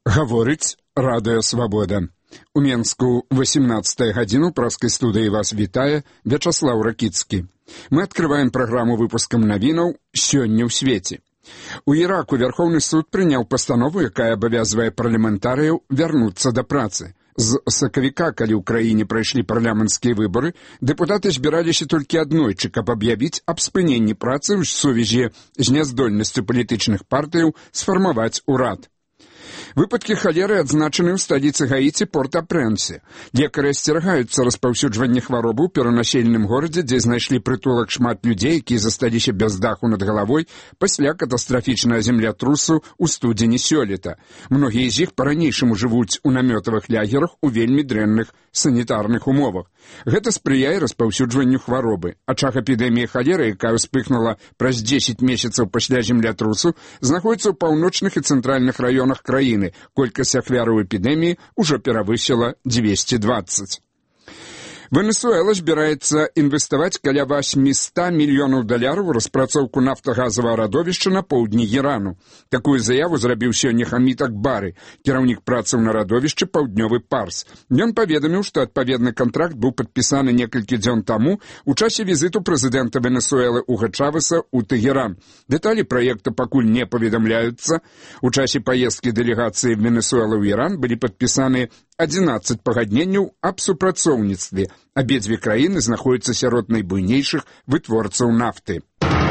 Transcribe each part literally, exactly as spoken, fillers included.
Гаворыць Радыё Свабода. У Менску восемнадцатая гадзіну праскай студыі вас вітае Вячаслаў Ракіцкі. Мы открываем праграму выпускам навінаў «Сёння ў свеце». У Іраку Верховны суд прыняў пастанову, якая абавязвае парламентарыяў вярнуцца да працы. З сакавіка, калі ў краіне прайшлі парламенцкія выбары, дэпутаты збіраліся толькі аднойчы, каб аб'явіць аб спыненні працы ў сувязі з няздольнасцю палітычных партыяў сфармаваць урад. Выпадкі халеры адзначаны ў сталіцы Гаіці Порт-а-Прэнсе. Лекары асцерагаюцца распаўсюджвання хваробы ў перанаселеным горадзе, дзе знайшлі прытулак шмат людзей, якія засталіся без даху над галавой пасля катастрафічнага землятрусу ў студзені сёлета. Многія з іх па-ранейшаму жывуць у намётавых лягерах у вельмі дрэнных санітарных умовах. Гэта спрыяе распаўсюджванню хваробы. Ачаг эпідэміі халеры, якая ўспыхнула праз дзесяць месяцаў пасля землятрусу, знаходзіцца ў паўночных і цэнтральных раёнах краіны. Колькасць ахвяраў эпідэміі ўжо перавысіла дзвесце дваццаць. Венесуэла збіраецца інвеставаць каля восемьсот мільёнаў даляраў у распрацоўку нафтагазавага радовішча на поўдні Ірану. Такую заяву зрабіў сёння Хамід Акбары, кіраўнік працаў на радовішчы «Паўднёвы Парс». Ён паведаміў, што адпаведны кантракт быў падпісаны некалькі дзён таму у часе візіту прэзідэнта Венесуэлы Уга Чавеса ў Тэгеран. Дэталі праекта пакуль не паведамляюцца. У часе паездкі дэлегацыі Венесуэлы ў Іран былі падпісаны адзінаццаць пагадненняў аб супрацоўніцтве. Абедзве краіны знаходзяцца сярод найбуйнейшых вытворцаў нафты.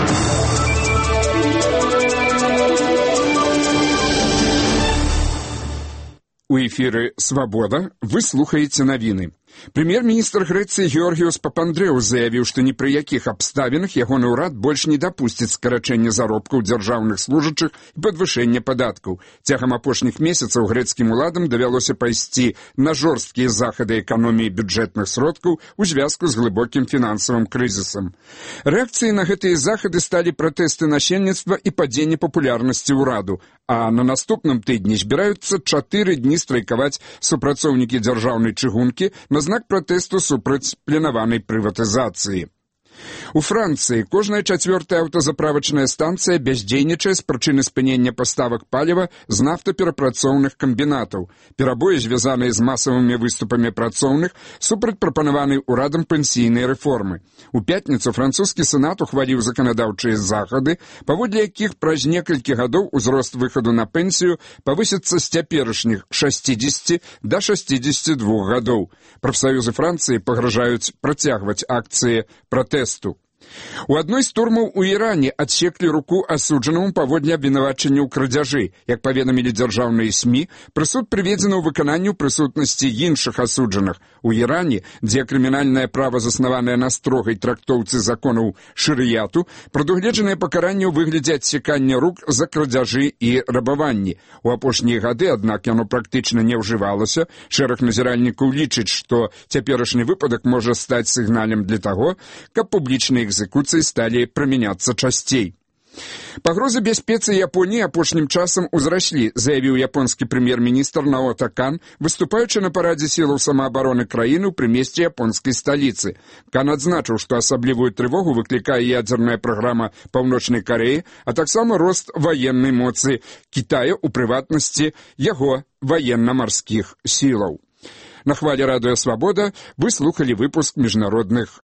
У эфіры «Свабода» вы слухаеце навіны. Прэм'ер-міністр Грэцыі Георгіос Папандрэу заявіў, што ні пры якіх абставінах ягоны ўрад больш не дапусціць скарачэння заробкаў дзяржаўных служачых і падвышэння падаткаў. Цягам апошніх месяцаў грэцкім уладам давялося пайсці на жорсткія захады эканоміі бюджэтных сродкаў у звязку з глыбокім фінансавым крызісам. Рэакцыяй на гэтыя захады сталі пратэсты насельніцтва і падзенне папулярнасці ўраду, а на наступным тыдні збіраюцца чатыры дні страйкаваць супрацоўнікі дзяржаўнай чыгункі на знак пратэсту супраць планаванай прыватызацыі. У Францыі кожная чацвёртая аўтазаправачная станцыя бяздзейнічае з прычыны спынення паставак паліва з нафтаперапрацоўных камбінатаў. Перабоі, звязаныя з масавымі выступамі працоўных, супраць прапанаванай урадам пенсійнай рэформы. У пятніцу французскі сенат ухваліў заканадаўчыя захады, паводле якіх праз некалькі гадоў узрост выхаду на пенсію павысіцца з цяперашніх шасцідзесяці да шасцідзесяці двух гадоў. Прафсаюзы Францыі пагражаюць працягваць акцыі пратэсту. У адной з турмаў у Іране адсеклі руку асуджанаму паводле абвінавачання ў крадзяжы. Як паведамілі дзяржаўныя СМІ, прысуд прыведзены ў выкананні ў прысутнасці іншых асуджаных. У Іране, дзе крымінальнае права заснаванае на строгай трактоўцы законаў шарыяту, прадугледжанае пакаранне ў выглядзе адсекання рук за крадзяжы і рабаванні. У апошнія гады, аднак, яно практычна не ўжывалася. Шэраг назіральнікаў лічыць, што цяперашні выпадак можа стаць сігналем для таго, каб публічныя экзекуцыі сталі прымяняцца часцей. Пагрозы бяспецы Японіі апошнім часам узраслі, заявіў японскі прэм'ер-міністр Наото Кан, выступаючы на парадзе сілаў самаабароны краіны ў прымесці японскай сталіцы. Кан адзначыў, што асаблівую трывогу выклікае ядзерная праграма Паўночнай Карэі, а таксама рост ваеннай моцы Кітая, у прыватнасці яго ваенна-марскіх сілаў. На хвале Радыё Свабода вы слухалі выпуск міжнародных